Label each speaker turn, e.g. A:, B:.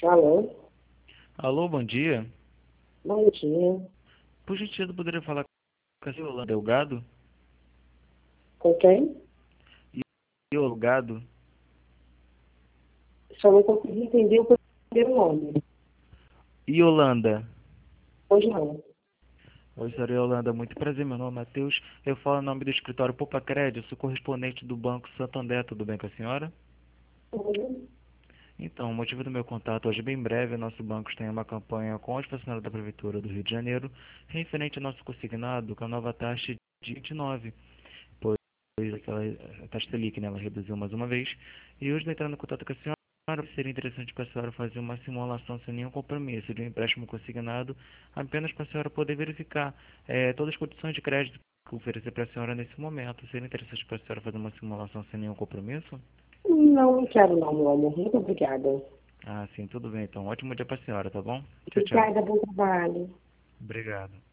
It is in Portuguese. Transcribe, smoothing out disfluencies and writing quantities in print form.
A: Alô,
B: Alô, bom dia.
A: bom dia.
B: Por gentileza, poderia falar com a senhora Delgado?
A: Com quem?
B: Delgado?
A: Só não consegui entender o primeiro nome.
B: Yolanda.
A: Pois não.
B: Oi, senhora Yolanda, muito prazer, meu nome é Matheus. Eu falo em nome do escritório Poupa Crédito, sou correspondente do Banco Santander, tudo bem com a senhora?
A: Uhum.
B: Então, o motivo do meu contato hoje, bem breve, nosso banco tem uma campanha com os funcionários da Prefeitura do Rio de Janeiro, referente ao nosso consignado, com a nova taxa de 29, pois aquela taxa Selic, né, ela reduziu mais uma vez. E hoje, entrando em contato com a senhora, seria interessante para a senhora fazer uma simulação sem nenhum compromisso de um empréstimo consignado, apenas para a senhora poder verificar todas as condições de crédito que eu oferecer para a senhora nesse momento. Seria interessante para a senhora fazer uma simulação sem nenhum compromisso?
A: Não quero não, meu amor. Muito obrigada.
B: Ah, sim, tudo bem. Então, ótimo dia para a senhora, tá bom? Tchau, tchau.
A: Obrigada, bom trabalho.
B: Obrigado.